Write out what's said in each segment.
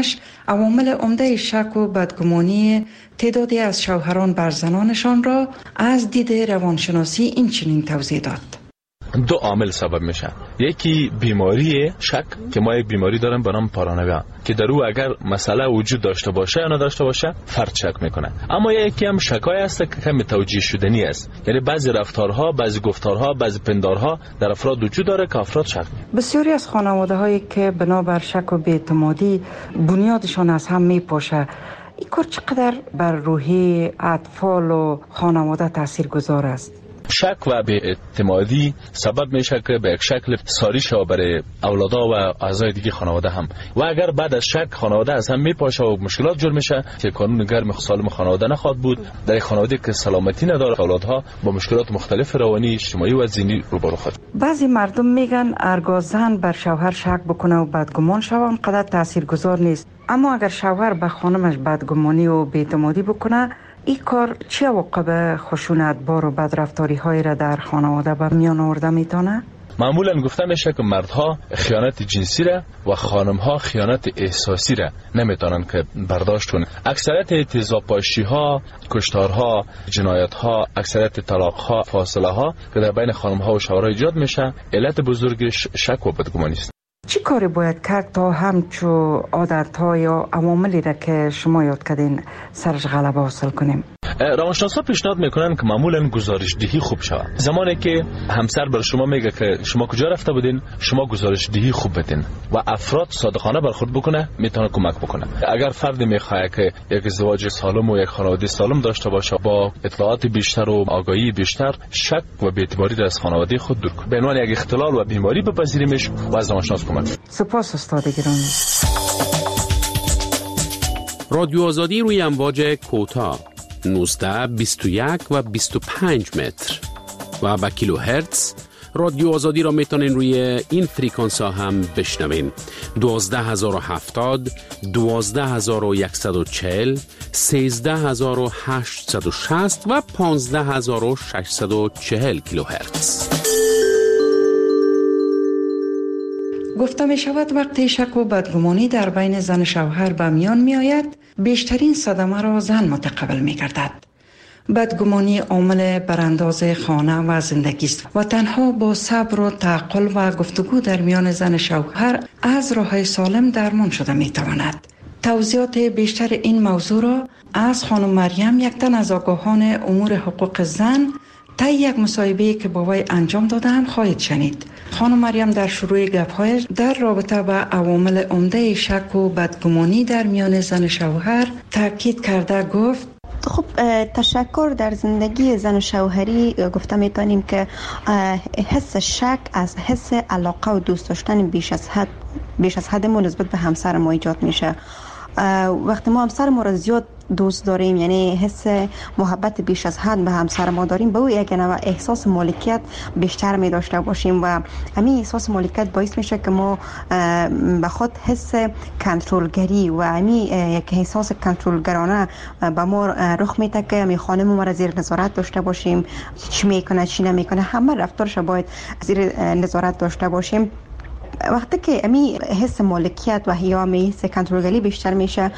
خانمش عوامل عمده شک و بدگمانی تعدادی از شوهران بر زنانشان را از دید روانشناسی این چنین توضیح داد. دو عامل سبب میشه. یکی بیماری شک که ما یک بیماری داریم به نام پارانویا که در او اگر مسئله وجود داشته باشه یا نداشته باشه فرد شک میکنه. اما یکی هم شکای است که کمی توجیه شدنی است، یعنی بعضی رفتارها، بعضی گفتارها، بعضی پندارها در افراد وجود داره که افراد شک میکنه. بسیاری از خانواده هایی که بنابر شک و بی‌اعتمادی بنیادشان از هم میپاشه، این کار چقدر بر روحی اطفال و خانواده تاثیرگذار است؟ شک و بی‌اعتمادی سبب میشه که به یک شکل ساری شود برای اولادا و اعضای دیگه خانواده هم، و اگر بعد از شک خانواده از هم میپاشه و مشکلات جور میشه که قانون گرم سالم خانواده نخواد بود، در خانواده که سلامتی نداره اولادها با مشکلات مختلف روانی، اجتماعی و ذهنی روبرو خواهد. بعضی مردم میگن هرگاه زن بر شوهر شک بکنه و بدگمان شود اونقدر تاثیرگذار نیست، اما اگر شوهر به خانمش بدگمانی و بی‌اعتمادی بکنه، این کار چه عواقب خشونت بار و بدرفتاری های را در خانواده به میان آورده میتونه؟ معمولا گفته میشه که مردها خیانت جنسی را و خانمها خیانت احساسی را نمیتونن که برداشت کنن. اکثریت تیزابپاشی ها، کشتارها، جنایت ها، اکثریت طلاق ها، فاصله ها که در بین خانمها و شوهرها ایجاد میشه، علت بزرگش شک و بدگمانی است. چی کاری باید کرد تا همچو عادت‌ها یا عواملی را که شما یاد کردین سرش غلبه حاصل کنیم؟ روانشناسا پیشنهاد میکنن که معمولا گزارش دهی خوب شود. زمانی که همسر بر شما میگه که شما کجا رفته بودین، شما گزارش دهی خوب بدین و افراد صادقانه برخورد بکنه، میتونه کمک بکنه. اگر فردی میخواد که یک ازدواج سالم و یک خانواده سالم داشته باشه، با اطلاعات بیشتر و آگاهی بیشتر شک و بی‌اعتباری را از خانواده خود دور کنه، به عنوان یک اختلال و بیماری بپذیریمش و از روانشناس کمک. سپاس استاد گرامی. رادیو آزادی روی امواج کوتاه 19 21 و 25 متر و با کیلو هرتز. رادیو آزادی را میتونین روی این فریکانس ها هم بشنوین: 12070 12140 13860 و 15640 کیلو هرتز. گفته می شود وقتی شک و بدگمانی در بین زن شوهر به میان می آید، بیشترین صدمه را زن متقبل می گردد. بدگمانی عامل برانداز خانه و زندگی است و تنها با صبر و تعقل و گفتگو در میان زن شوهر از راه سالم درمان شده می تواند. توضیحات بیشتر این موضوع را از خانم مریم، یک تن از آگاهان امور حقوق زن، طی یک مصاحبه‌ای که با وی انجام دادم خواهید شنید. خانم مریم در شروع گپ‌هایش در رابطه با عوامل عمده شک و بدگمانی در میان زن شوهر تاکید کرده گفت: خب تشکر در زندگی زن شوهری گفته میتونیم که حس شک از حس علاقه و دوست داشتن بیش از حد ما نسبت به همسر ما ایجاد میشه. وقتی ما همسر ما را زیاد دوست داریم، یعنی حس محبت بیش از حد به همسر ما داریم، به او یک نوع احساس مالکیت بیشتر می داشته باشیم و همین احساس مالکیت باعث میشه که ما به خود حس کنترلگری و همین یک احساس کنترلگرانه به ما رخ میده که همین خانم ما را زیر نظارت داشته باشیم، چی میکنه چی نمیکنه، همه رفتارش باید زیر نظارت داشته باشیم. وقتی که امی حس مالکیت و یا حس کنترلگری بیشتر میشه،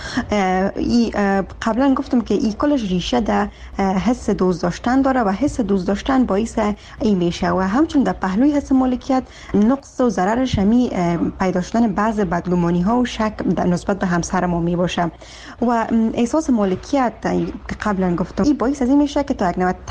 قبلا گفتم که این کلش ریشه در حس دوست داشتن داره و حس دوست داشتن باعث این میشه و همچون در پهلوی حس مالکیت نقص و ضررش همی پیدا شدن بعض بدگمانی ها و شک در نسبت به همسر ما می باشه و احساس مالکیت که قبلا گفتم این باعث از این میشه که تا یک نوع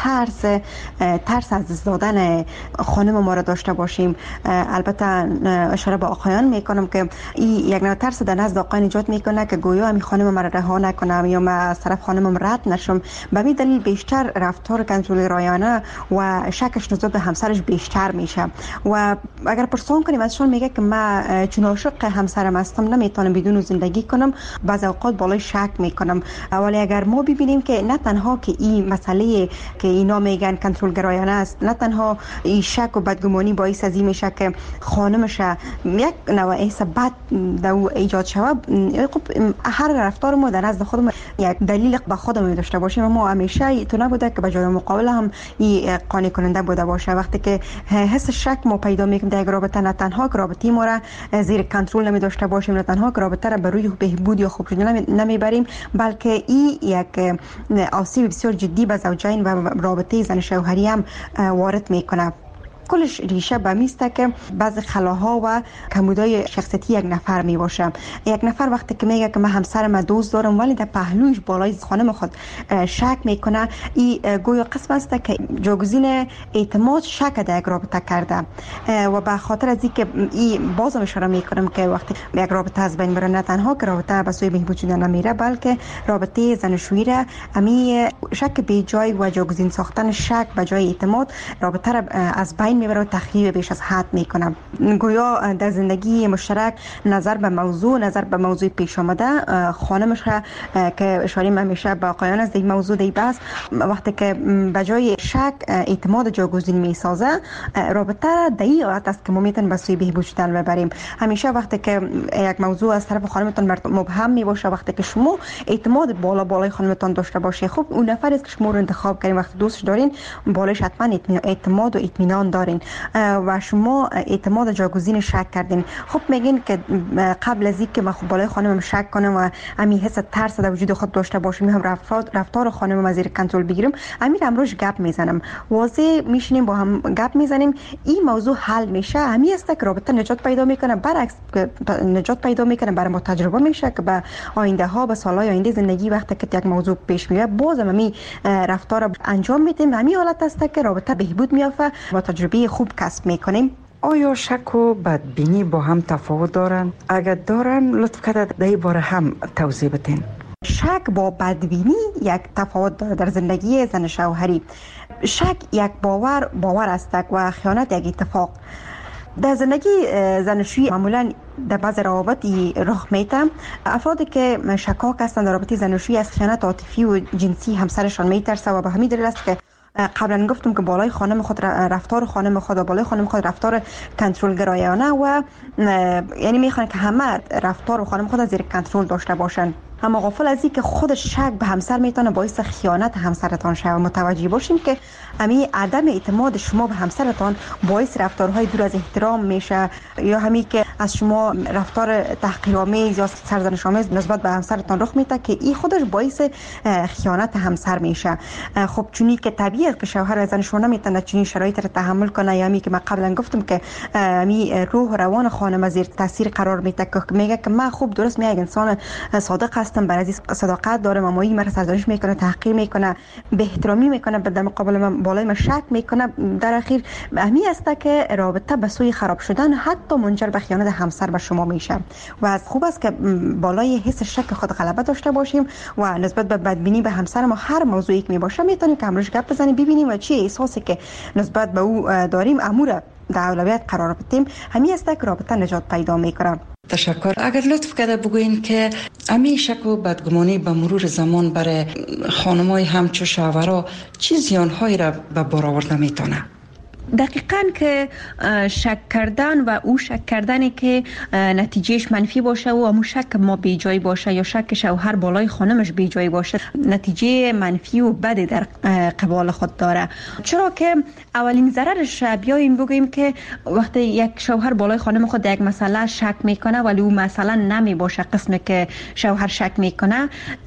ترس از دست دادن خانم ما را داشته باشیم. البته اشاره به آقایان میکنم که این یک نوع ترس در نزد آقایان ایجاد میکنه که گویا همین خانم ما را رها نکنم یا من از طرف خانمم رد نشم. به همین دلیل بیشتر رفتار کنترل رایانه و شکش نسبت به همسرش بیشتر میشه و اگر پرسان کنیم ازشون میگه که من چون عاشق همسرم هستم نمیتونم بدون زندگی کنم، بعض اوقات بالای شک میکنم. ولی اگر ما ببینیم که نه تنها که این مسئله که اینا میگن کنترل گرایانه است، نه تنها این شک و بدگمانی باعث از این میشه که خانمش یک نوع حس بد در ایجاد شود، خب هر رفتار ما در نزد خودمون یک دلیل به خودمون داشته باشیم. ما همیشه تو نبوده که به جای مقابل هم این قانع کننده بوده باشه. وقتی که حس شک ما پیدا میکنیم در یک رابطه، نه تنها رابطه ما را زیر کنترل نمی داشته باشیم، نه تنها رابطه را به روی بهبود یا خوب شدن نمیبریم، بلکه این یک آسیب بسیار جدی به زوجین و رابطه زن شوهری هم وارد میکنه. کلش ریشه به میسته که بعض خلاها و کمبودهای شخصیتی یک نفر می باشه. یک نفر وقتی که میگه که من همسرم دوست دارم ولی در پهلوش بالای خانم خود شک میکنه، این گویا قسم است که جاگزین اعتماد شک در یک رابطه کرده. و به خاطر از اینکه این بازم اشاره میکنم که وقتی یک رابطه از بین بره، نه تنها که رابطه به سوی بهبود شدن نمیره، بلکه رابطه زناشویی را امی شک به جای و جاگزین ساختن شک به جای اعتماد رابطه را از بین میبره و تخریب بیش از حد میکنه. گویا در زندگی مشترک نظر به موضوع پیش آمده، خانمش که اشاره همیشه به آقایان از این موضوع دی بس، وقتی که به جای شک اعتماد جاگزین میسازه، رابطه در این حالت است که ما میتونیم به سوی بهبود شدن ببریم. همیشه وقتی که یک موضوع از طرف خانمتون مبهم میباشه، وقتی که شما اعتماد بالای خانمتون داشته باشه، خب اون نفری است که شما رو انتخاب کردین، وقتی دوستش دارین بالایش حتما اعتماد و اطمینان دارین و شما اعتماد جاگزین شک کردین. خب میگین که قبل از اینکه من بالای خانمم شک کنم و همین حس ترس در وجود خود داشته باشم، هم رفتار خانمم از زیر کنترل بگیرم، همین امروز گپ میزنم، واضح میشینیم با هم گپ میزنیم، این موضوع حل میشه. همین است که رابطه نجات پیدا میکنه. برعکس نجات پیدا میکنه، برای ما تجربه میشه که به آینده ها، به سالهای آینده زندگی وقتی که یک موضوع پیش میاد، بازم همین رفتار انجام میدیم. همین حالت است که رابطه بهبود میافته و تجربه خوب کسب میکنیم. آیا شک و بدبینی با هم تفاوت دارن؟ اگر دارن لطف کرده در این باره هم توضیح بدین. شک با بدبینی یک تفاوت داره در زندگی زن شوهری. شک یک باور است و خیانت یک اتفاق. در زندگی زناشویی معمولا در بعض روابط رخ میده. افرادی که شکاک هستند در رابطه زناشویی از خیانت عاطفی و جنسی همسرشان میترسه و به همین دلیل است که قبلا گفتم که بالای خانم خود رفتار خانم خود و بالای خانم خود رفتار کنترل گرایانه و یعنی میخوان که همه رفتار خانم خود زیر کنترل داشته باشن. اما غافل از این که خود شک به همسر میتونه باعث خیانت همسرتان شود. متوجه باشیم که همین عدم اعتماد شما به همسرتان باعث رفتارهای دور از احترام میشه، یا همین که از شما رفتار تحقیرآمیز یا سرزنش‌آمیز نسبت به همسرتان رخ میده که این خودش باعث خیانت همسر میشه. خب چونی که طبیعیه که شوهر از زنشون نمیتونه چنین شرایط رو تحمل کنه، یا همین که من قبلا گفتم که همین روح و روان خانم زیر تاثیر قرار میده که میگه که من خوب درست میگم انسان صادق هستم، برای صداقت دارم، اما این مرا سرزنش میکنه، تحقیر میکنه، بی احترامی میکنه، در مقابل من بالای من شک میکنه. در اخیر همین است که رابطه به سوی خراب شدن حتی منجر به خیانت همسر به شما میشه. و از خوب است که بالای حس شک خود غلبه داشته باشیم و نسبت به بدبینی به همسر ما هر موضوعی که میباشه میتونیم که امروز گپ بزنیم، ببینیم و چی احساسی که نسبت به او داریم امور در اولویت قرار بدیم. همین است که رابطه نجات پیدا میکنه. تشکر. اگر لطف کرده بگوین که همین شک و بدگمانی به مرور زمان برای خانمای همچو شوهرها چه زیانهایی را به بار آورده میتونه؟ دقیقاً که شک کردن و او شک کردنی که نتیجهش منفی باشه و همون شک ما بی جای باشه، یا شک شوهر بالای خانمش بی جای باشه، نتیجه منفی و بدی در قبال خود داره. چرا که اولین ضررش بیایم بگوییم که وقتی یک شوهر بالای خانم خود یک مسئله شک میکنه ولی او مسئله نمی باشه قسمی که شوهر شک میکنه،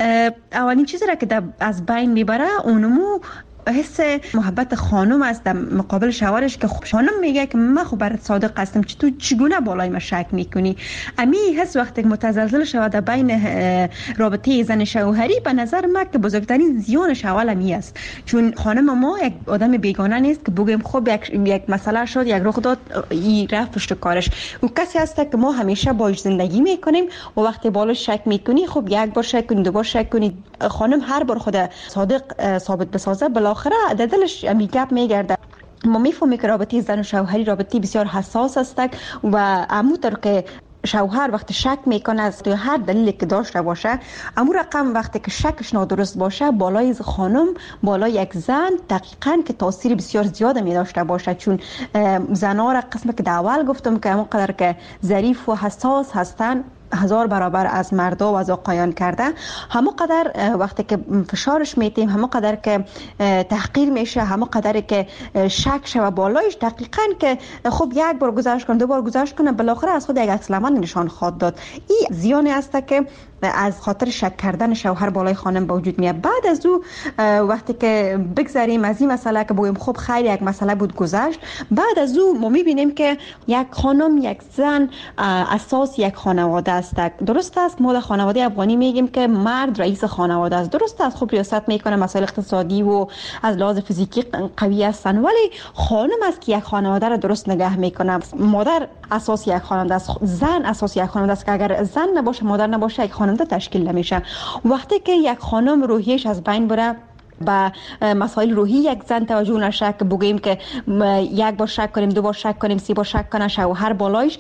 اولین چیزی را که از بین میبره اونمو حس محبت خانم است در مقابل شوهرش، که خانم میگه که من خب برات صادق هستم، تو چگونه بالای من شک میکنی؟ امی حس وقتی متزلزل شود در بین رابطه زن شوهری، به نظر من که بزرگترین زیانش اول امی است. چون خانم ما یک آدم بیگانه نیست که بگیم خب یک مسئله شد، یک رخ داد، این رفت پشت کارش. او کسی است که ما همیشه باهاش زندگی میکنیم و وقتی بالای شک میکنی، خب یک بار شک کنی، دو بار شک کنی، خانم هر بار خود صادق ثابت بسازه، بالاخره در دلش گپ میگرده. ما میفهمیم که رابطه زن و شوهری رابطه بسیار حساس است و همونطور که شوهر وقتی شک میکنه از هر دلیلی که داشته باشه، امو رقم وقتی که شکش نادرست باشه بالای خانم، بالای یک زن دقیقاً که تاثیر بسیار زیاد می داشته باشه، چون زنها را قسم که در اول گفتم که همونقدر که ظریف و حساس هستن 1000 برابر از مردا و از آقایان کرده، همون قدر وقتی که فشارش میتیم، همون قدر که تحقیر میشه، همون قدر که شک شوه بالایش، دقیقاً که خب یک بار گذشت کنه، 2 بار گذشت کنه، بالاخره از خود یک عکس‌العمل نشان خواهد داد. این زیانی است که از خاطر شک کردن شوهر بالای خانم به وجود میاد. بعد از او وقتی که بگذاریم از این مسئله که بگیم خب خیر یک مسئله بود گذشت، بعد از او ما میبینیم که یک خانم، یک زن اساس یک خانواده است. درست است ما در خانواده افغانی میگیم که مرد رئیس خانواده است، درست است خب ریاست میکنه، مسائل اقتصادی و از لحاظ فیزیکی قوی هستن، ولی خانم است که یک خانواده را درست نگه میکنه. مادر اساس یک خانواده است، زن اساس یک خانواده است که اگر زن نباشه، مادر نباشه، یک خانواده تشکیل نمیشه. وقتی که یک خانم روحیش از بین بره، با مسائل روحی یک زن توجه نشه که بگیم که یک بار شک کنیم، 2 بار شک کنیم، 3 بار شک کنه، شوهر بالایش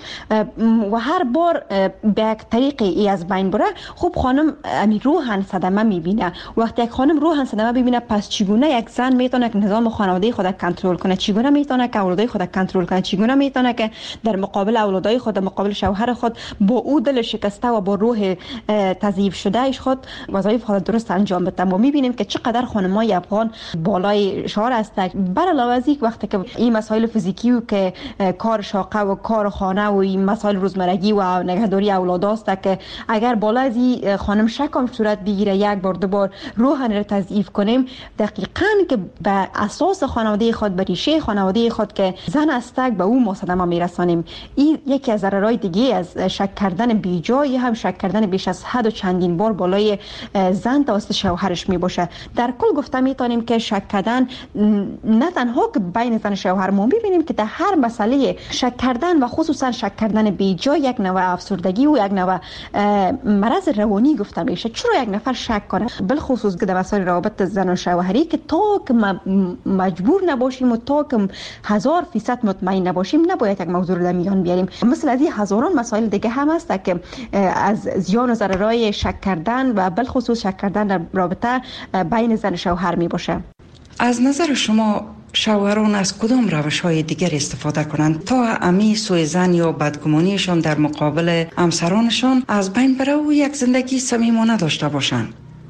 و هر بار به یک طریقی ای از بین بره، خب خانم روحاً صدمه میبینه. وقتی یک خانم روحاً صدمه ببینه، پس چگونه یک زن میتونه که نظام خانواده خود کنترل کنه، چگونه میتونه که اولادای خود کنترل کنه، چگونه میتونه که در مقابل اولادای خود، مقابل شوهر خود با او دل شکسته و با روح تضعیف شده اش خود وظایف خود درست انجام بده. ما میبینیم که چقدر خانمای افغان بالای شعار هستند. بر علاوه از این وقتی که این مسائل فیزیکی و که کار شاقه و کار خانه و این مسائل روزمرگی و نگهداری اولاد است که اگر بالا از این خانم شکم صورت بگیره، 1 بار 2 بار روحاً را تضعیف کنیم، دقیقاً که به اساس خانواده خود، به ریشه خانواده خود که زن است، به او ما صدمه میرسانیم. این یکی از ضررهای دیگه از شک کردن بیجای، هم شک کردن بیش از حد و چندین بار بالای زن توسط شوهرش می باشه. در کل گفته میتونیم که شک کردن نه تنها که بین زن و شوهر، ما میبینیم که در هر مسئله شک کردن و خصوصا شک کردن بیجا یک نوع افسردگی و یک نوع مرض روانی گفته میشه. چرا یک نفر شک کنه، بالخصوص که در مسائل روابط زن و شوهری، که تا که مجبور نباشیم و تا که 1000% مطمئن نباشیم نباید یک موضوع رو در میان بیاریم. مثل از این هزاران مسائل دیگه هم هست که از زیان و ضررهای شک کردن و بالخصوص شک کردن در رابطه بین زن و شوهر می باشه. از نظر شما شوهران از کدام روش‌های دیگر استفاده کنند تا امی سوء ظن یا بدگمانیشان در مقابل همسرانشان از بین بره و یک زندگی صمیمانه داشته باشند؟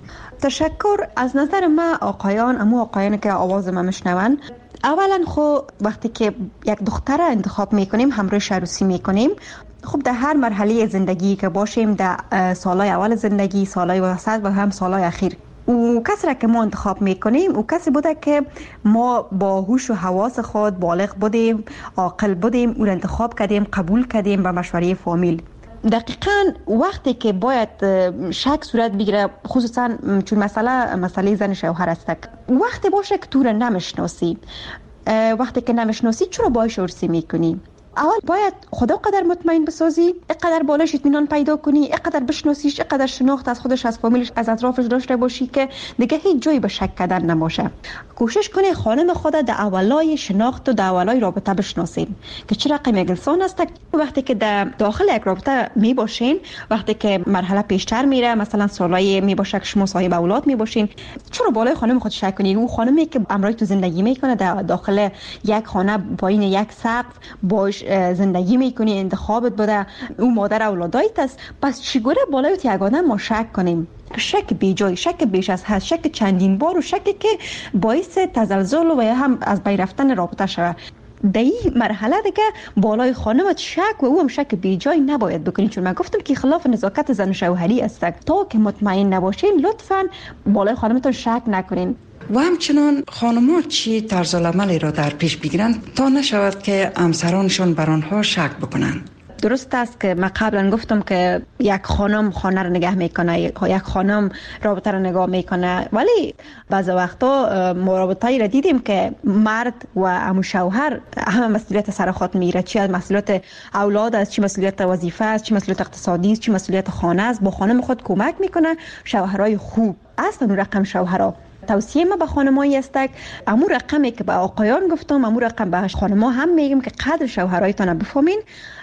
تشکر. از نظر ما آقایان که آواز ما میشنون، اولا خب وقتی که یک دختر انتخاب میکنیم، همراهش عروسی میکنیم، خب در هر مرحله زندگی که باشیم، در سالهای اول زندگی، سالهای وسط و هم سالهای اخیر، او کسی را که ما انتخاب میکنیم او کسی بوده که ما با هوش و حواس خود بالغ بودیم، عاقل بودیم، او را انتخاب کردیم، قبول کردیم به مشوره فامیل. دقیقاً وقتی که باید شک صورت بگیره، خصوصا چون مسئله زن شوهر است، وقتی باشه که تو را نمیشناسی، وقتی که نمیشناسی چرا باهاش عروسی میکنی؟ اول باید خدا قدر مطمئن بسازی، اقدر بالاش اطمینان پیدا کنی، اقدر بشناسیش، اقدر شناخت از خودش، از فامیلش، از اطرافش داشته باشی که دیگه هیچ جایی به شک کردن نباشه. کوشش کنی خانم خود در اولای شناخت و در اولای رابطه بشناسین که چه رقم یک انسان است. وقتی که در داخل یک رابطه می باشین، وقتی که مرحله پیشتر میره، مثلا سالای می باشه که شما صاحب اولاد می باشین، چرا بالای خانم خود شک کنی؟ اون خانمی که امروز تو زندگی میکنه در داخل یک خانه پایین یک سقف باش زندگی میکنی، انتخابت بوده، او مادر اولادایت است، پس چگونه بالای یک آدم ما شک کنیم؟ شک بیجای، شک بیش از حد، شک چندین بار و شکی که باعث تزلزل و هم از بین رفتن رابطه شود. در این مرحله دیگه بالای خانمت شک و او هم شک بیجای نباید بکنید، چون من گفتم که خلاف نزاکت زن و شوهری است. تا که مطمئن نباشین لطفاً بالای خانمتون شک نکنین. و همچنان خانم‌ها چی طرز العملی را در پیش بگیرند تا نشود که همسرانشان بر آنها شک بکنند؟ درست است که من قبلا گفتم که یک خانم خانه رو نگه میکنه، یک خانم رابطه رو نگاه میکنه، ولی بعض وقتا مرابطایی را دیدیم که مرد و امو شوهر همه مسئولیت سر خود میره، چه مسئولیت اولاد است، چه مسئولیت وظیفه است، چه مسئولیت اقتصادی است، چه مسئولیت خانه است، با خانم خود کمک میکنه. شوهرای خوب اصلا رقم شوهرها توصیه ما به خانمایی است که امور رقمی که به آقایان گفتم امور رقم به خانم‌ها هم میگم که قدر شوهرایتان بفهمین،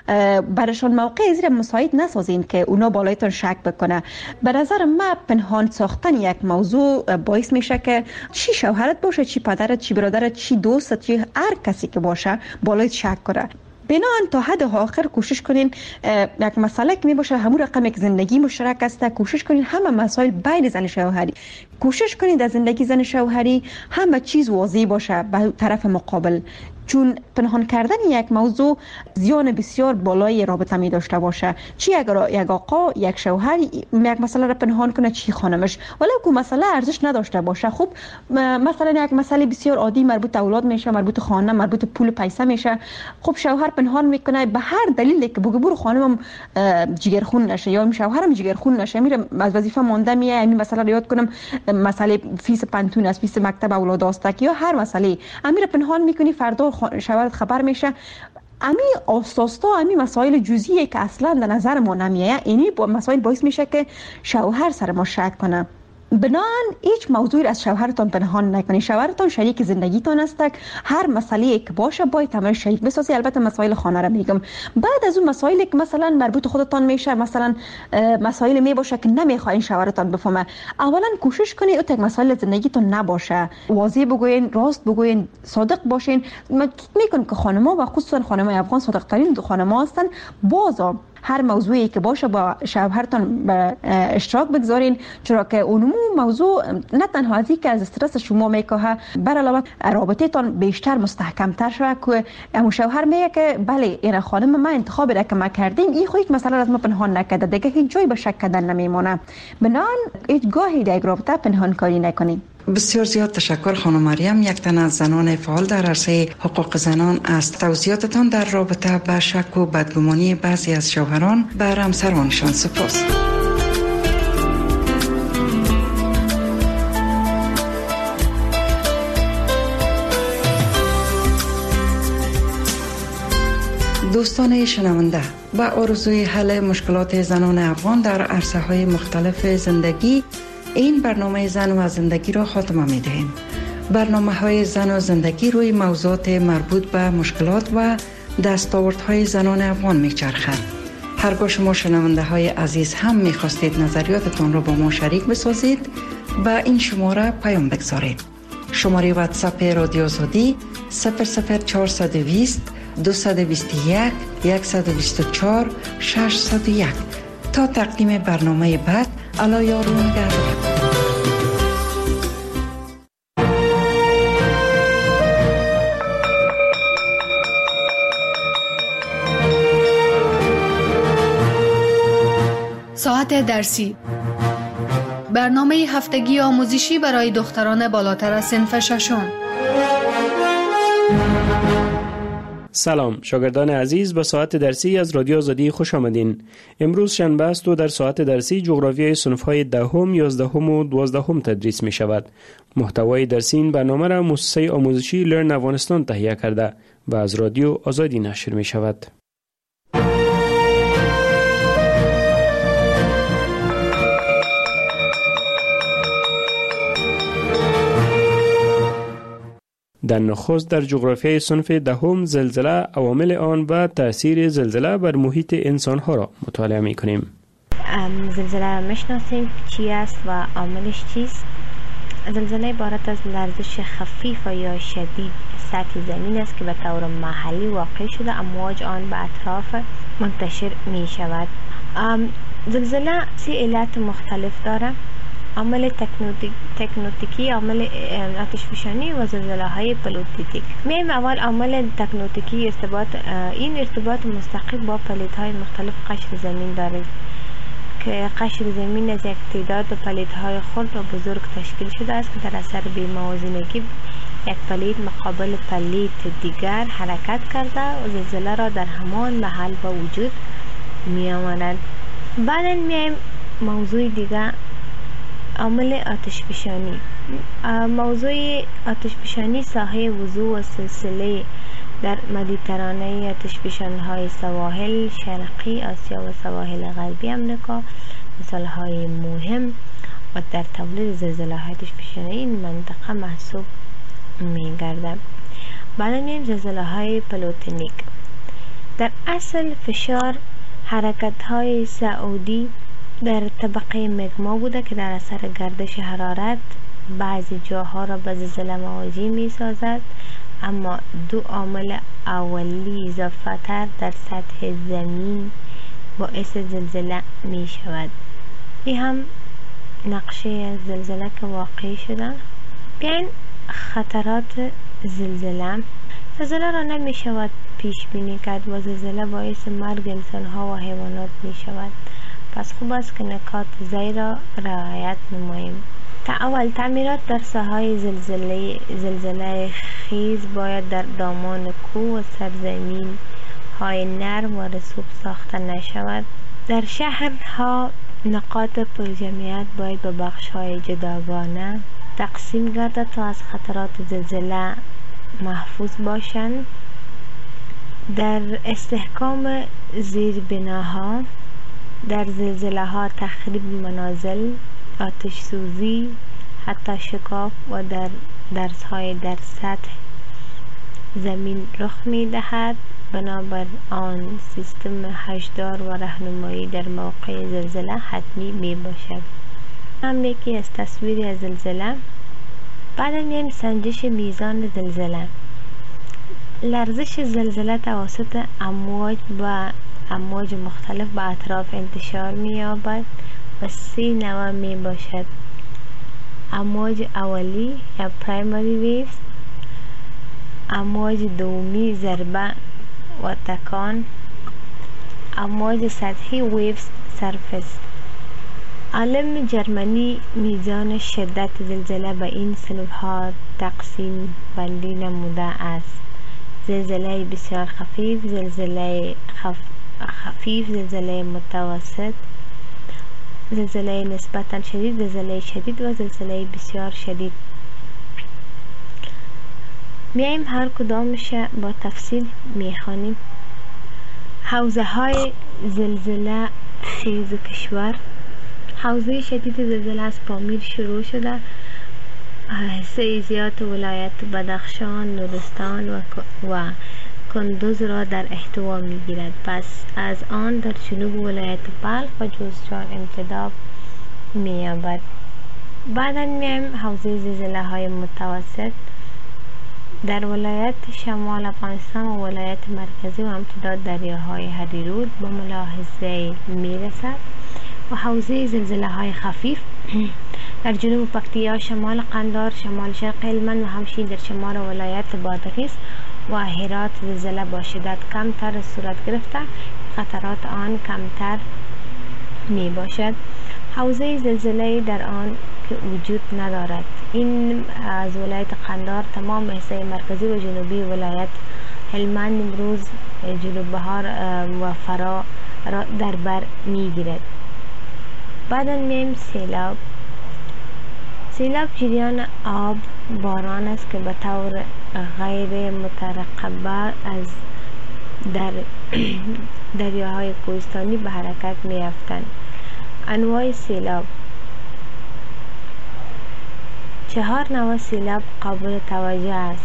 برایشان موقع زیر مساعد نسازین که اونا بالایتان شک بکنه. به نظر من پنهان ساختن یک موضوع باعث میشه که چی شوهرت باشه، چی پدرت، چی برادرت، چی دوستت، چی هر کسی که باشه بالایت شک کنه. بنابراین تا حد آخر کوشش کنین یک مسئله که می باشه همون رقم یک زندگی مشترک است، کوشش کنین همه مسائل بین زن شوهری، کوشش کنین در زندگی زن شوهری همه چیز واضح باشه به طرف مقابل، چون پنهان کردن یک موضوع زیان بسیار بالای رابطه می داشته باشه. چی اگر یک آقا یک شوهر یک مسئله را پنهان کنه، چی خانمش، ولی که مسئله ارزش نداشته باشه، خب مثلا یک مسئله بسیار عادی مربوط اولاد میشه، مربوط خانه، مربوط پول پیسه میشه، خب شوهر پنهان میکنه به هر دلیلی که بگه برو خانمم جگرخون نشه یا شوهرم جگرخون نشه، میره از وظیفه مونده میه، این مسئله رو یاد کنم مسئله فیس پنتون است، فیس مکتب اولاد است یا هر مسئله امیر پنهان میکنی، فردا شوهرت خبر میشه. امی اساسا امی مسائل جزئیه که اصلا در نظر ما نمیاد، اینی مسائل باعث میشه که شوهر سر ما شک کنه. بنان هیچ موضوعی از شوهرتان پنهان نکنید. شوهرتان شریک زندگیتان است، هر مسئله که باشه باید تمام شریک بسازی. البته مسائل خانه را میگم، بعد از اون مسائلی که مثلا مربوط خودتان میشه، مثلا مسائل می باشه که نمیخواین شوهرتان بفهمه، اولا کوشش کنید اون تک مسائل زندگیتون نباشه، واضح بگوین، راست بگوین، صادق باشین. میگم که خانم‌ها و خصوصا خانم‌های افغان صادق ترین خانم‌ها هستن. بازم هر موضوعی که باشه با شوهرتان به اشتراک بگذارین، چرا که اون موضوع نه تنها ازی که از استرس شما میکاهه، بر علاوه رابطه تان بیشتر مستحکمتر شود که اون شوهر میگه که بله این خانم من انتخاب را که ما کردیم، این خودش مثلا از ما پنهان نکرده، دیگه هیچ جای به شک کردن نمیمونه. بنان هیچ گاهی در رابطه پنهان کاری نکنین. بسیار زیاد تشکر خانم مریم، یک تن از زنان فعال در عرصه حقوق زنان. از توضیحاتتان در رابطه با شک و بدگمانی بعضی از شوهران بر همسرانشان سپاس. دوستان شنونده، با آرزوی حل مشکلات زنان افغان در عرصه های مختلف زندگی، این برنامه زن و زندگی را خاتمه می دهیم. برنامه های زن و زندگی روی موضوعات مربوط به مشکلات و دستاوردهای زنان افغان می چرخد. هرگاه شما شنونده های عزیز هم می خواستید نظریاتتان را با ما شریک بسازید، با این شماره پیام بگذارید. شماره واتساپ رادیو آزادی 00420 221 124 601. تا تقدیم برنامه بعد، الله یار و نگهدار. ساعت درسی، برنامه هفتگی آموزشی برای دختران بالاتر از صنف ششم. سلام شاگردان عزیز، به ساعت درسی از رادیو آزادی خوش آمدین. امروز شنبه است و در ساعت درسی جغرافیای صنف‌های دهم، 11 و 12 تدریس می شود. محتوای درسی این برنامه را مؤسسه آموزشی لرن افغانستان تهیه کرده و از رادیو آزادی نشر می شود. در نخست در جغرافیای صنف دهم زلزله، عوامل آن و تأثیر زلزله بر محیط انسان‌ها را مطالعه می‌کنیم. زلزله را می‌شناسیم چی است و عاملش چیست؟ زلزله عبارت از لرزش خفیف و یا شدید سطح زمین است که به طور محلی واقع شده، امواج آن به اطراف منتشر می‌شود. زلزله 3 علت مختلف دارد: عامل تکنوتیکی، عامل آتشفشانی و زلزله‌های پلیتیک. میایم اول عامل تکنوتیکی. این ارتباط مستقیم با پلیت‌های مختلف قشر زمین دارد که قشر زمین از یک تعداد پلیت‌های خرد و بزرگ تشکیل شده است که در اثر بی‌موازنگی یک پلیت مقابل پلیت دیگر حرکت کرده و زلزله را در همان محل به وجود می‌آورد. بعداً میایم موضوع دیگر، عامل آتشفشانی. موضوع آتشفشانی ساحه وضوح و سلسله در مدیترانه آتشفشان‌های سواحل شرقی آسیا و سواحل غربی امریکا مثال‌های مهم. و در تولید زلزله های آتش فشانی این منطقه محسوب می گردد. بعد میایم زلزله های پلوتونیک. در اصل فشار حرکت های صعودی در طبقه مگما بوده که در اثر گردش حرارت بعضی جاها را به زلزله مواجه می سازد، اما دو عامل اولی اضافه تر در سطح زمین باعث زلزله می شود. این هم نقشه زلزله که واقع شدن. بیاین خطرات زلزله. زلزله را نمی شود پیش بینی کرد و زلزله باعث مرگ انسان ها و حیوانات می شود. پس خوب است که نکات زیر را رعایت نماییم. اول تعمیرات در ساحه زلزله خیز باید در دامان کوه و سرزمین های نرم و رسوب ساخته نشود. در شهرها نقاط پرجمعیت باید به بخش های جداگانه تقسیم گردد تا از خطرات زلزله محفوظ باشند. در استحکام زیربناها، در زلزله ها تخریب منازل، آتش سوزی، حتی شکاف و در درس های در سطح زمین رخ می دهد. بنابر آن سیستم هشدار و راهنمایی در موقع زلزله حتمی می باشد. هم یکی از تصویری از زلزله. بعد میایم سنجش میزان زلزله. لرزش زلزله توسط امواج مختلف به اطراف انتشار می یابد و 3 نوع می باشد: امواج اولی یا پرایمری ویوز، امواج دومی ضربه و تکان، امواج سطحی ویوز سرفس. عالم جرمنی میزان شدت زلزله به این صنف‌ها تقسیم بندی نموده است: زلزله بسیار خفیف، زلزله خفیف، زلزله متوسط، زلزله نسبتاً شدید، زلزله شدید و زلزله بسیار شدید. میایم هر کدامش با تفصیل میخوانیم. حوزه های زلزله خیز کشور. حوزه شدید زلزله از پامیر شروع شده، حصه زیاد ولایت بدخشان، نورستان و کندوز را در احتوا میگیرد. پس از آن در جنوب ولایت بلخ و جوزجان امتداد می‌یابد. بعدا میایم حوزه زلزله های متوسط. در ولایت شمال افغانستان و ولایت مرکزی و امتداد دریاهای هریرود به ملاحظه میرسد. و حوزه زلزله های خفیف در جنوب پکتیا، شمال قندهار، شمال شرق هلمند و همچنین در شمال ولایت بادغیس و هرات زلزله با شدت کمتر صورت گرفته، خطرات آن کمتر می باشد. حوزه زلزله در آن که وجود ندارد. این از ولایت قندهار تمام حصه مرکزی و جنوبی ولایت هلمند، امروز جنوب بهار و فرا را در بر می گیرد. بعدا میم سیلاب. سیلاب جریان آب باران است که به طور غیر مترقبه از دریاهای کوهستانی به حرکت می افتند. انواع سیلاب: 4 نوع سیلاب قابل توجه است.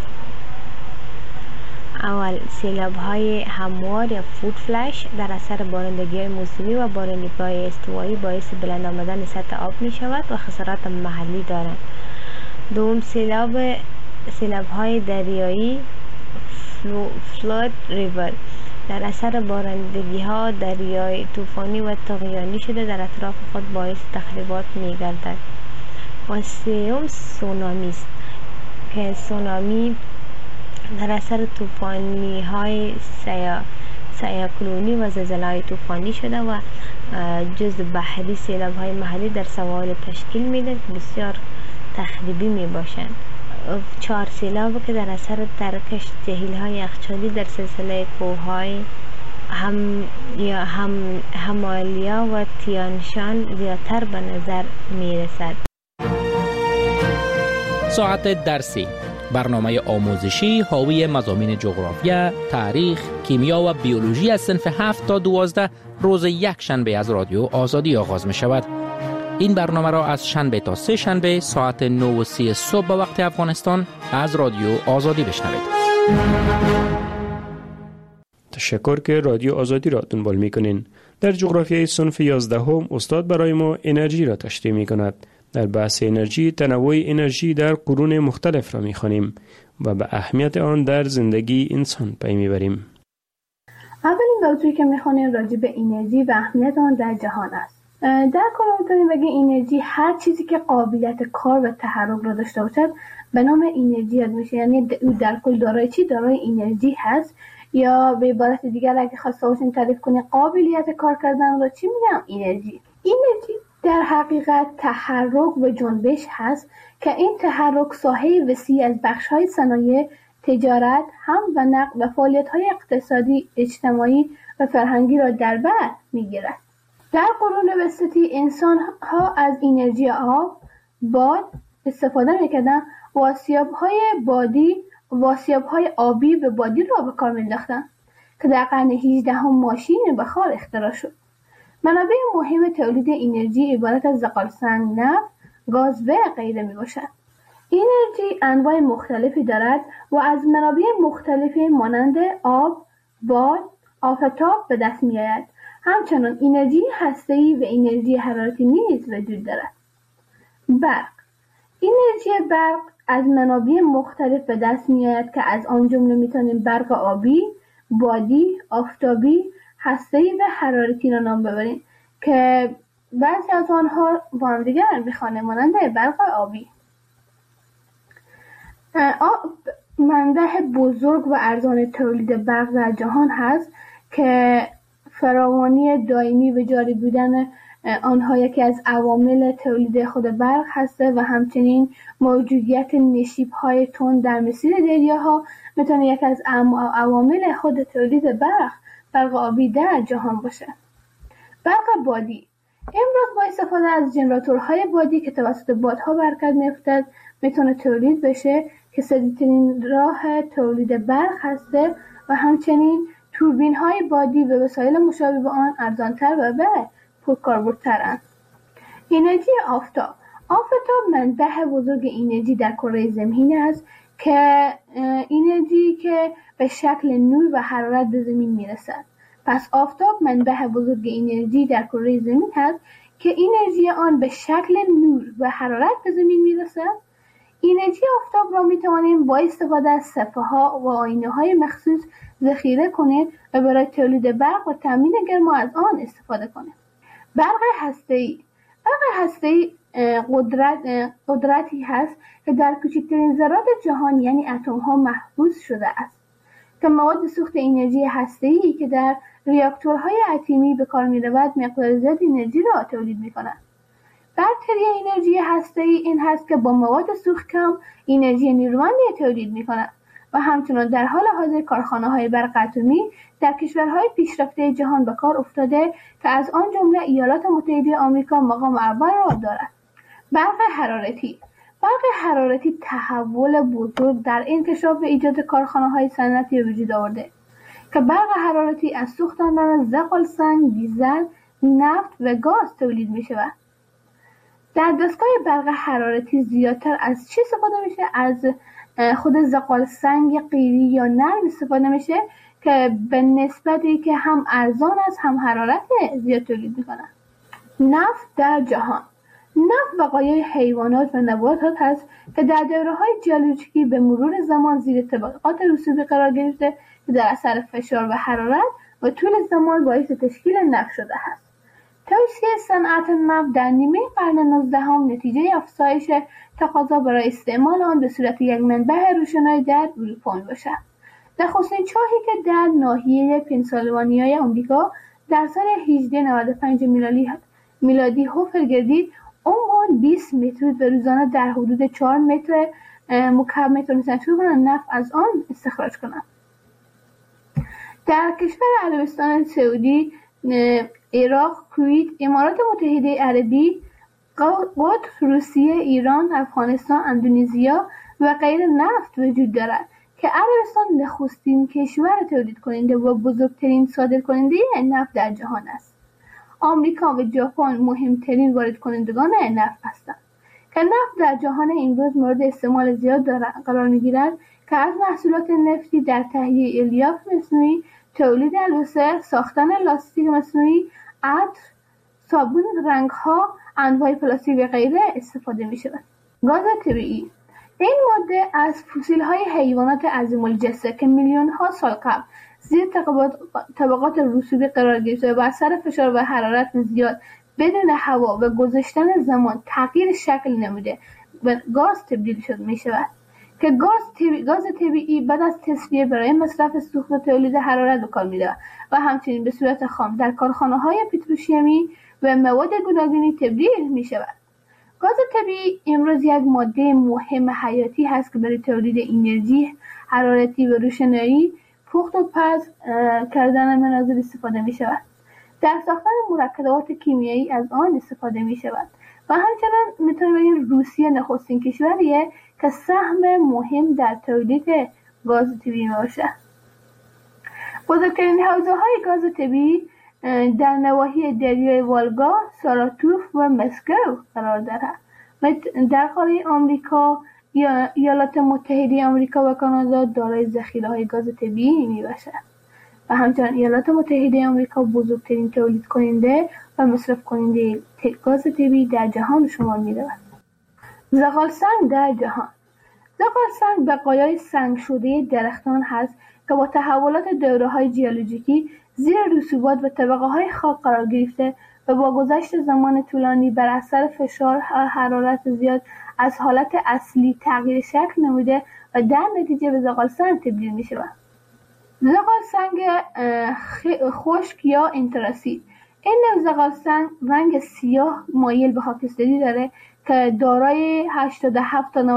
اول، سیلاب های هموار یا فود فلش در اثر بارندگی های موسمی و بارندگی های استوایی باعث بلند آمدن سطح آب می شود و خسارات محلی دارند. دوم، سیلاب های دریایی فلود ریور در اثر بارندگی ها دریای طوفانی و طغیانی شده در اطراف خود باعث تخریبات می گردد. و سوم، سونامی است که سونامی در اثر طوفانی های سیاکلونی و زلزله های طوفانی شده و جزء بحری سیلاب های محلی در سواحل تشکیل میده که بسیار تخریبی می باشند. 4 سیلاب که در اثر ترکش جهیل های یخچالی در سلسله کوه های همالیا و تیانشان زیادتر به نظر می رسد. ساعت درسی، برنامه آموزشی حاوی مضامین جغرافیا، تاریخ، کیمیا و بیولوژی از صنف 7 تا 12 روز یک شنبه از رادیو آزادی آغاز می شود. این برنامه را از شنبه تا سه شنبه ساعت 9:30 صبح به وقت افغانستان از رادیو آزادی بشنوید. تشکر که رادیو آزادی را دنبال میکنین. در جغرافیای صنف 11 استاد برای ما انرژی را تشریح میکند. در بحث انرژی تنوع انرژی در قرون مختلف را میخوانیم و به اهمیت آن در زندگی انسان پی میبریم. اولین موضوعی که میخوانیم راجع به انرژی و اهمیت آن در جهان است. در کل میتونیم بگیم انرژی هر چیزی که قابلیت کار و تحرک را داشته باشد به نام انرژی یاد میشه. یعنی در کل دارای چی؟ دارای انرژی هست. یا به عبارت دیگر اگه خواسته باشیم تعریف کنیم قابلیت کار کردن را چی میگم؟ انرژی. انرژی در حقیقت تحرک و جنبش هست که این تحرک ساحه وسیع از بخش‌های صنایع، تجارت، حمل و نقل و فعالیت‌های اقتصادی، اجتماعی و فرهنگی را در بر می‌گیرد. در قرون وسطی انسان‌ها از انرژی آب، باد استفاده می‌کردند و آسیاب‌های آبی به بادی را به کار می‌انداختند که در قرن 18 ماشین بخار اختراع شد. منابع مهم تولید انرژی عبارت از زغالسنگ، نفت، گاز و غیره میباشد. انرژی انواع مختلفی دارد و از منابع مختلفی مانند آب، باد، آفتاب به دست میآید. همچنان انرژی هسته‌ای و انرژی حرارتی نیز وجود دارد. برق. انرژی برق از منابع مختلف به دست میآید که از آن جمله میتونیم برق آبی، بادی، آفتابی، هسته‌ای و حرارتی را نام ببریم که بعضی از آنها با هم دیگر میخوانیم مانند برق آبی. منبع بزرگ و ارزان تولید برق در جهان هست که فراوانی دائمی و جاری بودن آنها یکی از عوامل تولید خود برق هست و همچنین موجودیت نشیب‌های تند در مسیر دریاها میتونه یکی از عوامل خود تولید برق آبی در جهان باشه. برق بادی امروز با استفاده از ژنراتورهای بادی که توسط بادها به حرکت می‌افتد میتونه تولید بشه که سریع‌ترین راه تولید برق هسته و همچنین توربین‌های بادی و وسایل مشابه به آن ارزان‌تر و پرکاربردترند. انرژی آفتاب منبع بزرگ انرژی در کره زمین است که انرژی که به شکل نور و حرارت به زمین میرسد. پس آفتاب منبع بزرگ انرژی در کره زمین است که انرژی آن به شکل نور و حرارت به زمین میرسد. انرژی آفتاب را میتوانیم با استفاده از صفحه‌ها و آینه‌های مخصوص ذخیره کنیم و برای تولید برق و تامین گرما از آن استفاده کنیم. برق هسته‌ای قدرتی هست که در کوچکترین ذرات جهان یعنی اتم‌ها محفوظ شده است که مواد سوخت انرژی هسته‌ای که در ریاکتورهای اتمی به کار می‌رود مقدار زیاد انرژی را تولید می‌کند. برتری انرژی هسته‌ای این هست که با مواد سوخت کم انرژی نیرومندی تولید می‌کند و همچنین در حال حاضر کارخانه‌های برق اتمی در کشورهای پیشرفته جهان به کار افتاده که از آن جمله ایالات متحده آمریکا مقام اول را دارد. برق حرارتی تحول بزرگ در انکشاف و ایجاد کارخانه‌های صنعتی وجود آورده که برق حرارتی از سوختاندن زغالسنگ، دیزل، نفت و گاز تولید می‌شود. در دستگاه برق حرارتی زیادتر از چی استفاده میشه؟ از خود زغالسنگ قیری یا نرم استفاده میشه که به نسبتی که هم ارزان است هم حرارت زیاد تولید میکنه. نفت در جهان. نفت بقایای حیوانات و نباتات هست که در دوره‌های ژئولوژیکی به مرور زمان زیر طبقات رسوبی قرار گرفته که در اثر فشار و حرارت و طول زمان باعث تشکیل نفت شده است. توسعه صنعت نفت در نیمه قرن 19 نتیجه افزایش تقاضا برای استعمال آن به صورت یک منبع روشنایی در اروپا میباشد. نخستین چاهی که در ناحیه پنسیلوانیای آمریکا در سال 1895 میلادی حفر گردید، عمق 20 متر و روزانه در حدود 4 متر مکعب میتونستند نفت از آن استخراج کنند. در کشور عربستان سعودی، عراق، کویت، امارات متحده عربی، قطر، روسیه، ایران، افغانستان، اندونزیا و غیره نفت وجود دارد که عربستان نخستین کشور تولید کننده و بزرگترین صادر کننده نفت در جهان است. آمریکا و ژاپن مهمترین وارد کنندگان نفت هستند که نفت در جهان امروز مورد استعمال زیاد قرار می‌گیرد که از محصولات نفتی در تهیه الیاف مصنوعی، تولید البسه، ساختن لاستیک مصنوعی، عطر، صابون، رنگ‌ها، انواع پلاستیک و غیره استفاده می‌شود. گاز طبیعی این ماده از فسیل‌های حیوانات عظیم‌الجثه که میلیون‌ها سال قبل زیر طبقات رسوبی قرار گرفته و اثر فشار و حرارت زیاد بدون هوا و گذشتن زمان تغییر شکل نموده و گاز تبدیل می‌شود که گاز طبیعی بعد از تصفیه برای مصرف سوخت و تولید حرارت به کار می‌رود و همچنین به صورت خام در کارخانه‌های پتروشیمی و مواد گوناگونی تبدیل می‌شود. گاز طبیعی امروز یک ماده مهم حیاتی هست که برای تولید انرژی حرارتی و روشنایی، پخت و پز کردن منازل استفاده می‌شود. در ساختن مرکبات کیمیایی از آن استفاده می‌شود و همچنین می‌تونیم بگیم روسیه نخستین کشوریه که سهم مهم در تولید گاز طبیعی باشد. بزرگترین حوزه‌های گاز طبیعی در نواحی دریای والگا، ساراتوف و مسکو قرار دارد. در قاره آمریکا، ایالات متحده آمریکا و کانادا دارای ذخیره‌های گاز طبیعی میباشد و همچنین ایالات متحده آمریکا بزرگترین تولید کننده و مصرف کننده گاز طبیعی در جهان شمار می‌رود. زغالسنگ در جهان. زغالسنگ بقایای سنگ شده درختان هست که با تحولات دوره‌های ژئولوژیکی زیر رسوبات و طبقه‌های خاک قرار گرفته و با گذشت زمان طولانی بر اثر فشار و حرارت زیاد از حالت اصلی تغییر شکل نموده و در نتیجه به زغالسنگ تبدیل می‌شود. زغالسنگ خشک یا انتراسی. این نوع زغالسنگ رنگ سیاه مایل به خاکستری داره که دارای 87 تا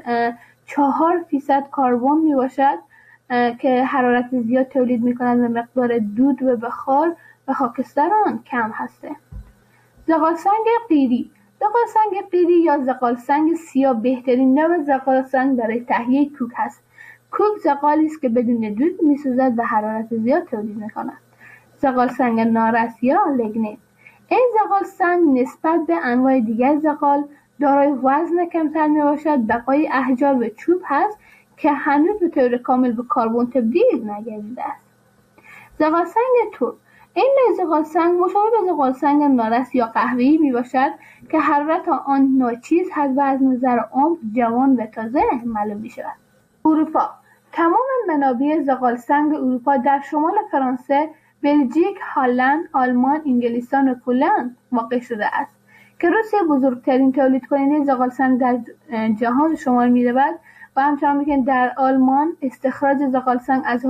94% کربن می باشد که حرارت زیاد تولید می کند و مقدار دود و بخار و خاکستر آن کم هسته. زغالسنگ قیری. زغالسنگ قیری یا زغالسنگ سیاه بهترین نوع زغالسنگ برای تهیه کوک است. کوک زغالی است که بدون دود می‌سوزد و حرارت زیاد تولید می‌کند. زغالسنگ نارس یا لگنیت. این زغالسنگ نسبت به انواع دیگر زغال دارای وزن کمتر میباشد، بقای احجار و چوب هست که هنوز به طور کامل به کربن تبدیل نگردیده است. زغالسنگ ترک. این نوع زغالسنگ مشابه به زغالسنگ نارس یا قهوه‌ای میباشد که حرارت آن ناچیز هست و از نظر عمر جوان و تازه معلوم میشود. اروپا. تمام منابع زغالسنگ اروپا در شمال فرانسه، بلژیک، هلند، آلمان، انگلستان و پولند واقع شده است که روسیه بزرگترین تولید کننده زغالسنگ در جهان شمار می‌رود و همچنین که در آلمان استخراج زغالسنگ از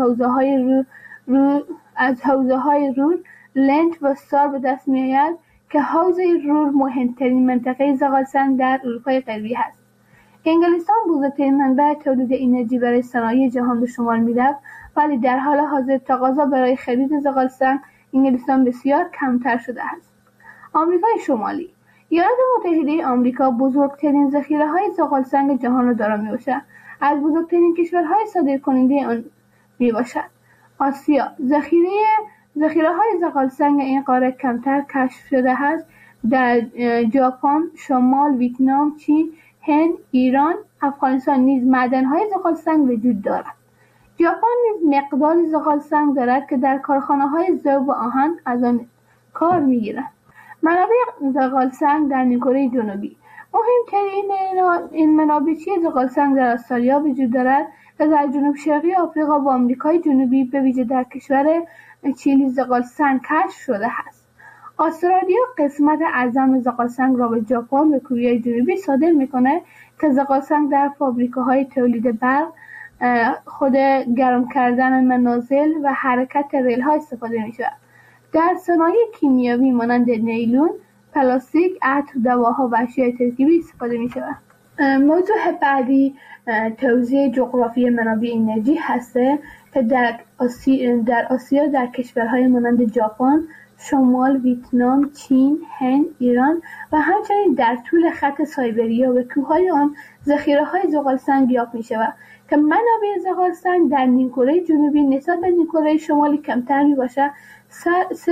حوزه‌های رور، لنت و سار به دست می‌آید که حوزه رور مهمترین منطقه زغالسنگ در اروپای غربی است. انگلستان بزرگترین منبع تولید انرژی برای صنایع جهان به شمار می‌رفت، ولی در حال حاضر تقاضا برای خرید زغالسنگ انگلستان بسیار کمتر شده است. آمریکای شمالی. ایالات متحده آمریکا بزرگترین ذخیره‌های زغالسنگ جهان را دارا میباشد. از بزرگترین کشورهای صادرکننده آن میباشد. آسیا. ذخیره‌های زغالسنگ این قاره کمتر کشف شده است. در ژاپن، شمال، ویتنام، چین، هند، ایران، افغانستان نیز معدن‌های زغالسنگ وجود دارد. ژاپن نیز مقدار زغالسنگ دارد که در کارخانه‌های ذوب و آهن از آن کار می‌گیرند. منابع زغالسنگ در نیمکره جنوبی. مهمترین این منابع زغالسنگ در استرالیا وجود دارد که در جنوب شرقی آفریقا و آمریکای جنوبی به ویژه در کشور چیلی زغالسنگ کشف شده است. استرالیا قسمت اعظم زغالسنگ را به ژاپن و کره جنوبی صادر می‌کند که زغالسنگ در فابریکه‌های تولید برق، خود گرم کردن منازل و حرکت ریل‌ها استفاده می‌شود. در صنایع کیمیایی مانند نیلون، پلاستیک، عطر، دواها و اشیاء ترکیبی استفاده می‌شود. موضوع بعدی توزیع جغرافی منابع انرژی هسته که در آسیا در کشورهای مانند ژاپن، شمال، ویتنام، چین، هند، ایران و همچنین در طول خط سایبریا و کوههای آن ذخیره‌های زغالسنگ یافت می‌شود که منابع زغالسنگ در نیمکره جنوبی نسبت به نیمکره شمالی کمتر می‌باشد. صرف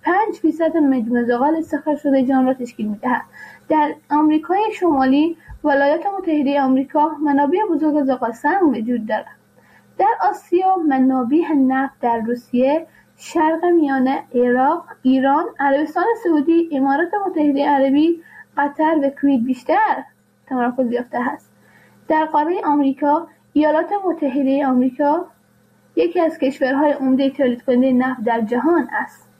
5% میدون زغال استخراج شده جهان را تشکیل می‌دهد. در آمریکای شمالی، ولایات متحده آمریکا منابع بزرگ زغال سنگ وجود دارد. در آسیا منابع نفت در روسیه، شرق میانه، عراق، ایران، عربستان سعودی، امارات متحده عربی، قطر و کویت بیشتر تمرکز یافته است. در قاره آمریکا، ایالات متحده آمریکا یکی از کشورهای عمده تولید کننده نفت در جهان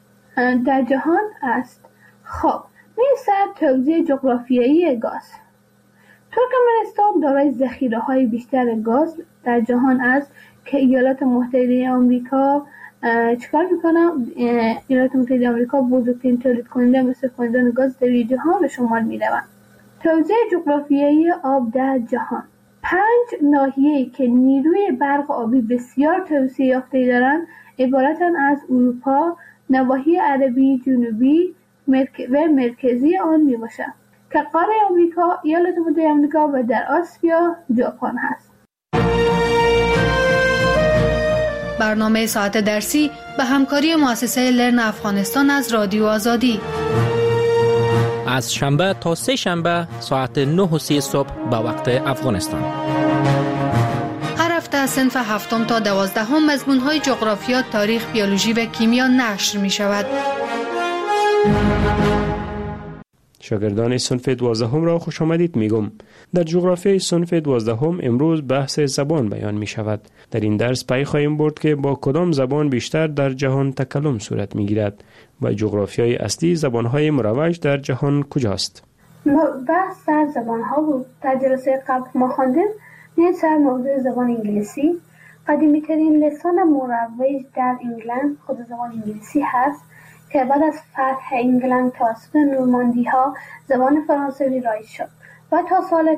است. خب، می‌رسد توزیع جغرافیایی گاز. ترکمنستان دارای ذخیره‌های بیشتر گاز در جهان است که ایالات متحده آمریکا چیکار میکنه؟ ایالات متحده آمریکا بزرگترین تولید کننده مصرف کنندگان گاز در جهان به شمار میروند. توزیع جغرافیایی آب در جهان: 5 ناحیه‌ای که نیروی برق آبی بسیار توسعه یافته دارند عبارتند از اروپا، نواحی عربی جنوبی و مرکزی آن میباشند که قاره آمریکا، ایالات متحده آمریکا و در آسیا ژاپن هست. برنامه ساعت درسی به همکاری مؤسسه لرن افغانستان از رادیو آزادی. از شنبه تا سه شنبه ساعت 9:30 صبح به وقت افغانستان. هر هفته از صنف 7 تا 12 مضمون‌های جغرافیا، تاریخ، بیولوژی و کیمیا نشر می‌شود. شاگردان صنف 12 را خوش آمدید میگم. در جغرافیای صنف 12 امروز بحث زبان بیان می شود. در این درس پی خواهیم برد که با کدام زبان بیشتر در جهان تکلم صورت می گیرد و جغرافیای اصلی زبانهای مروج در جهان کجاست. بحث در زبانها بود. در جلسه قبل ما خواندیم سر موضوع زبان انگلیسی. قدیمی ترین لسان مروج در انگلند خود زبان انگلیسی هست که بعد از فتح انگلند توسط نورماندی ها زبان فرانسوی رایج شد و تا سال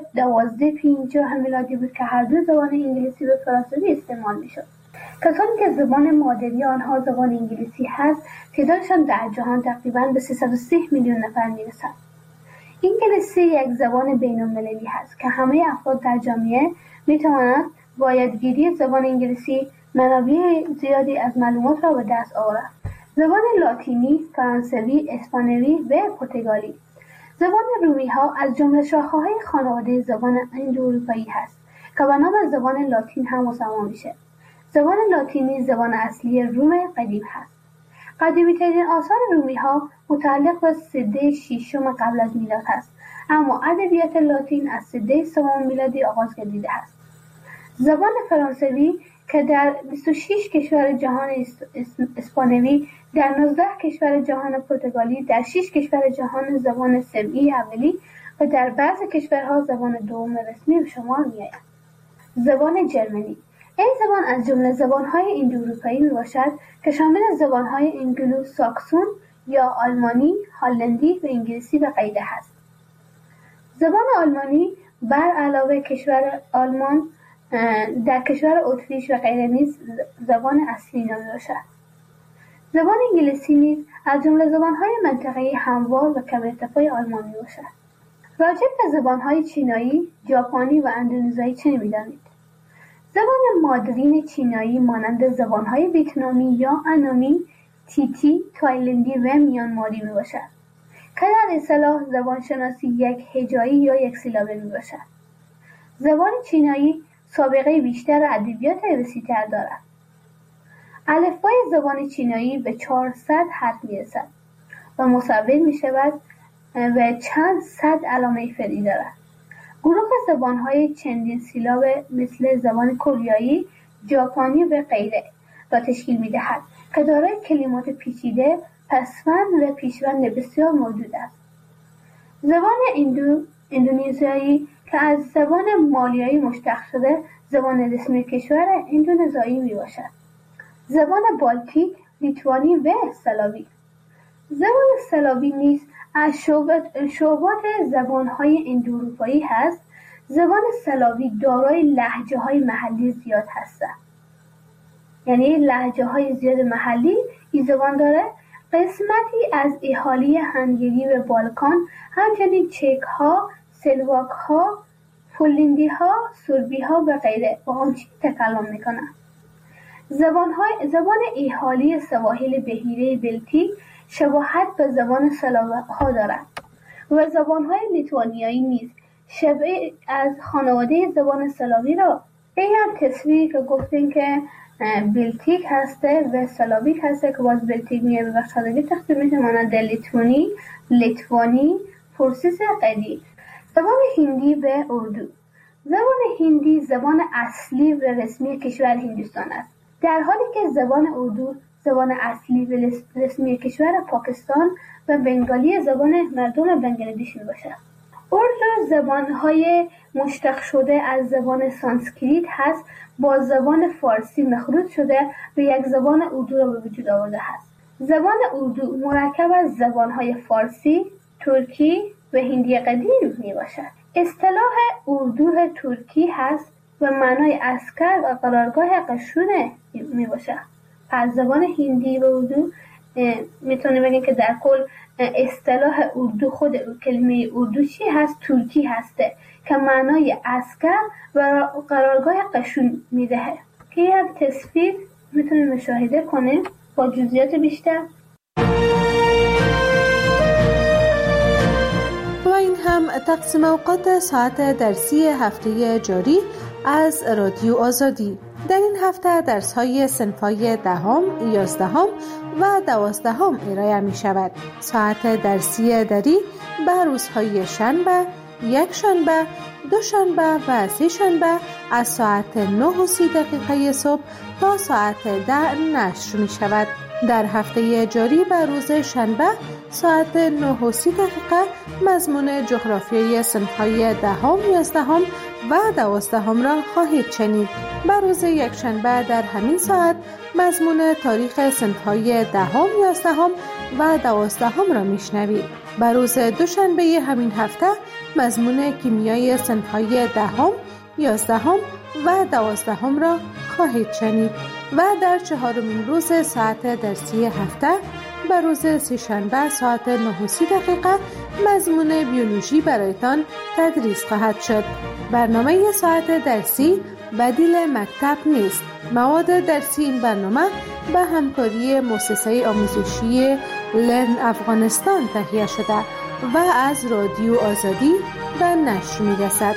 1250 میلادی بود که هر دو زبان انگلیسی و فرانسوی استعمال می شد. کسانی که زبان مادری آنها زبان انگلیسی هست تعدادشان در جهان تقریباً به 330 میلیون نفر می رسد. انگلیسی یک زبان بین المللی هست که همه افراد در جامعه می توانند با یادگیری زبان انگلیسی منابع زیادی از معلومات را به دست آورند. زبان لاتینی، فرانسوی، اسپانیایی و پرتغالی. زبان رومی ها از جمله شاخه‌های خانواده زبان اندواروپایی هست که به نام زبان لاتین هم مسمى میشه. زبان لاتینی زبان اصلی روم قدیم هست. قدیمی‌ترین آثار رومی ها متعلق به سده ششم قبل از میلاد هست، اما ادبیات لاتین از سده سوم میلادی آغاز گردیده است. زبان فرانسوی که در 26 کشور جهان اسپانیایی، در 19 کشور جهان پرتغالی، در 6 کشور جهان زبان سمعی اولی و در بعضی کشورها زبان دوم رسمی به شمار می‌آید. زبان جرمنی. این زبان از جمله زبان‌های اندواروپایی میباشد که شامل زبان‌های انگلو ساکسون یا آلمانی، هلندی و انگلیسی و غیره است. زبان آلمانی بر علاوه کشور آلمان در کشور اتریش و غیره نیز زبان اصلی نامیده باشد. زبان انگلیسی نیز از جمله زبان‌های منطقه‌ای هموار و کم ارتفاع آلمان میباشد. راجع به زبان‌های چینایی، ژاپنی و اندونزیایی چه می‌دانید؟ زبان مادرین چینایی مانند زبان‌های ویتنامی یا انامی، تیتی، تایلندی و میانماری میباشد که در اصطلاح زبان شناسی یک هجایی یا یک سیلابه میباشد. زبان چینایی سابقه بیشتر ادبیات وسیع‌تر دارد. الفبای زبان چینایی به 400 حرف میرسد و مصور میشود و چند صد علامه فرعی دارد. گروه زبان‌های چندین سیلاب مثل زبان کوریایی، ژاپنی و غیره را تشکیل می‌دهد که دارای کلمات پیچیده، پسوند و پیشوند بسیار موجود است. زبان اندونزیایی که از زبان مالیایی مشتق شده، زبان رسمی کشور اندونزیایی میباشد. زبان بالتیک، لیتوانی و سلاوی. زبان سلاوی نیز از شعبات زبان‌های اندواروپایی هست. زبان سلاوی دارای لهجه‌های محلی زیاد هستند. یعنی لهجه‌های زیاد محلی این زبان داره. قسمتی از اهالی هنگری و بالکان، همچنین چک‌ها، سلواک‌ها، پولندی‌ها، سربی‌ها و غیره با آن چیزی تکلم می‌کنند. زبان اهالی سواحل بحیره بلتیک شباهت به زبان سلاوی ها دارد و زبانهای لیتوانیایی نیز شبیه از خانواده زبان سلاوی را این هم تصویری که گفتیم که بلتیک هسته و سلاویک هسته که باز بلتیک میه به بخشادگی تقسیم میشه مانند لیتوانی، پرسیس قدی. زبان هندی و اردو. زبان هندی زبان اصلی و رسمی کشور هندوستان است، در حالی که زبان اردو زبان اصلی و رسمی کشور پاکستان و بنگالی زبان مردم بنگلادش میباشد. اردو زبانهای مشتق شده از زبان سانسکریت هست با زبان فارسی مخلوط شده و یک زبان اردو را به وجود آورده است. زبان اردو مرکب از زبانهای فارسی، ترکی و هندی قدیم می باشد. اصطلاح اردو ترکی هست و معنای عسکر و قرارگاه قشون می باشد. از زبان هندی و اردو میتونیم بگیم که در کل اصطلاح اردو خود کلمه اردو چی هست؟ ترکی هسته که معنای عسکر و قرارگاه قشون میدهه که یک تصویر میتونیم مشاهده کنیم با جزئیات بیشتر. و این هم تقسیم اوقات ساعت درسی هفته جاری از رادیو آزادی. در این هفته درس‌های صنف‌های 10، 11 و 12 ارائه می شود. ساعت درسی دری به روزهای شنبه، یک شنبه، دو شنبه و سه شنبه از ساعت 9:30 صبح تا ساعت 10 نشر می شود. در هفته جاری به روز شنبه ساعت 9:30 مضمون جغرافیای صنف‌های 10، 11 و 12 را خواهید شنید. به روز یک شنبه در همین ساعت مضمون تاریخ صنف‌های 10، 11 و 12 را میشنوید. به روز دوشنبه همین هفته مضمون کیمیای صنف‌های 10، 11 و 12 را خواهید شنید و در چهارمین روز ساعت درسی هفته به روز سه‌شنبه ساعت 9:30 مضمون بیولوژی برایتان تدریس خواهد شد. برنامه ساعت درسی بدیل مکتب نیست. مواد درسی این برنامه به همکاری مؤسسه آموزشی لرن افغانستان تهیه شده و از رادیو آزادی به نشر می‌رسد.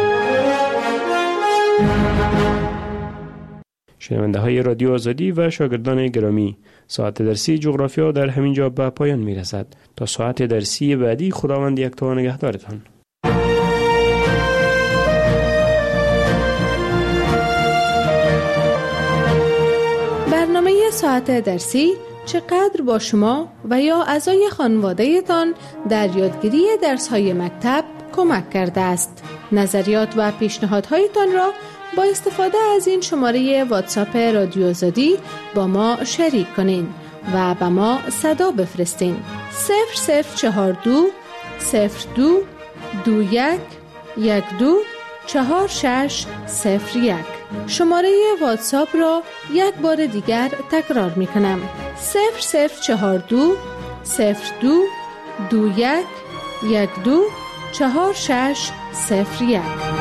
شنونده های رادیو آزادی و شاگردان گرامی، ساعت درسی جغرافیا در همین جا به پایان می رسد. تا ساعت درسی بعدی خداوند یکتا نگهدارتان. برنامه ساعت درسی چقدر با شما و یا اعضای خانواده تان در یادگیری درس‌های مکتب کمک کرده است. نظریات و پیشنهادهایتان را با استفاده از این شماره واتساپ رادیو آزادی با ما شریک کنین و به ما صدا بفرستین. 0042 02 21 12 4601. شماره واتساپ را یک بار دیگر تکرار می کنم. 0042 02 21 12 4601.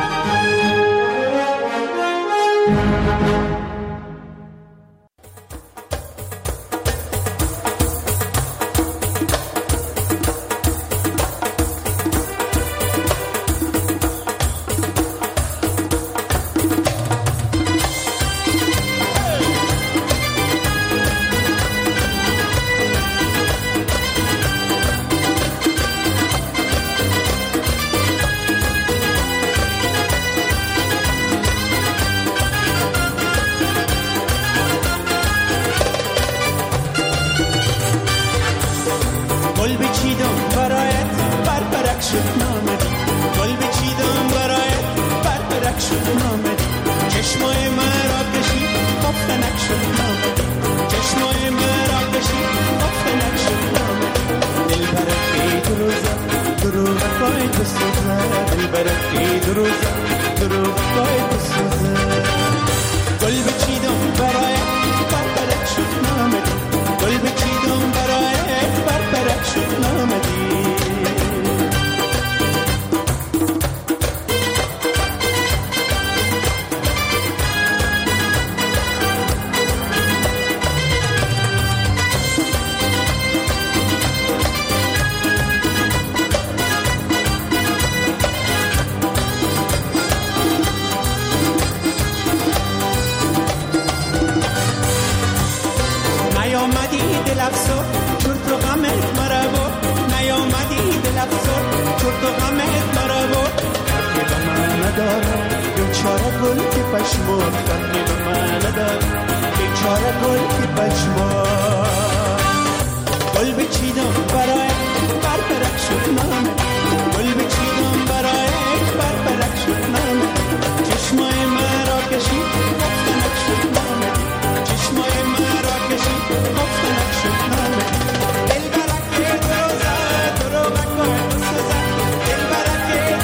گل بچیدم برایت برپرک شد نامدی، گل بچیدم برایت برپرک شد نامدی، چشمای من را کشید خفتنک شد نامدی، چشمای من را کشید خفتنک شد نامدی. دل برکی دروغ پای تو سوزه، دل برکی دروغ پای تو سوزه.